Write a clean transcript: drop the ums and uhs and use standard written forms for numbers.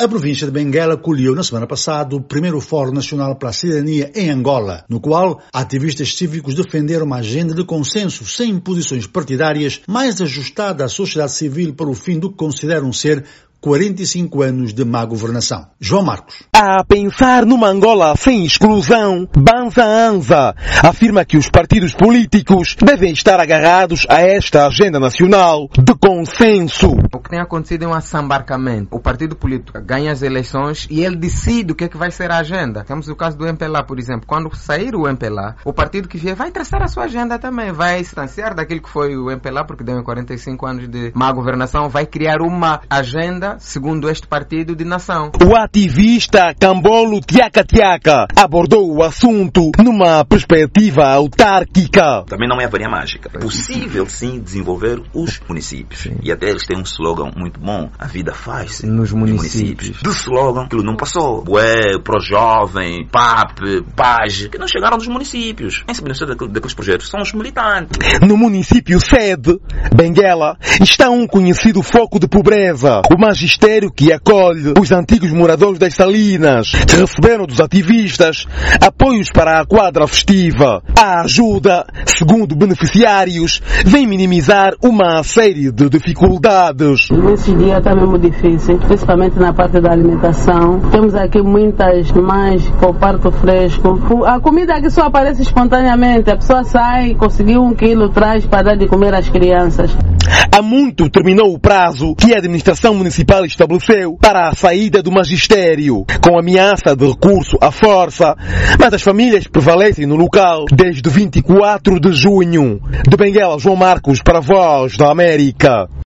A província de Benguela acolheu na semana passada o primeiro Fórum Nacional para a Cidadania em Angola, no qual ativistas cívicos defenderam uma agenda de consenso sem posições partidárias, mais ajustada à sociedade civil para o fim do que consideram ser 45 anos de má governação. João Marcos. A pensar numa Angola sem exclusão, Banza Anza afirma que os partidos políticos devem estar agarrados a esta agenda nacional de consenso. O que tem acontecido é um assambarcamento. O partido político ganha as eleições e ele decide o que é que vai ser a agenda. Temos o caso do MPLA, por exemplo. Quando sair o MPLA, o partido que vier vai traçar a sua agenda também. Vai distanciar daquilo que foi o MPLA, porque deu 45 anos de má governação. Vai criar uma agenda segundo este partido de nação. O ativista Cambolo Tiaca Tiaca abordou o assunto numa perspectiva autárquica. Também não é a varinha mágica. É possível sim desenvolver os municípios. Sim. E até eles têm um slogan muito bom. A vida faz-se nos municípios. Do slogan, aquilo não passou. Bué, Pro-Jovem, PAP, PAG, que não chegaram dos municípios. Quem se beneficia daqueles projetos são os militantes. No município sede, Benguela, está um conhecido foco de pobreza. O magistério que acolhe os antigos moradores das salinas, que receberam dos ativistas apoios para a quadra festiva. A ajuda, segundo beneficiários, vem minimizar uma série de dificuldades. Nesse dia está mesmo difícil, principalmente na parte da alimentação. Temos aqui muitas mães com parto fresco. A comida aqui só aparece espontaneamente. A pessoa sai, conseguiu 1 quilo, traz para dar de comer às crianças. Há muito terminou o prazo que a administração municipal estabeleceu para a saída do magistério, com ameaça de recurso à força, mas as famílias prevalecem no local desde 24 de junho. De Benguela, João Marcos, para a Voz da América.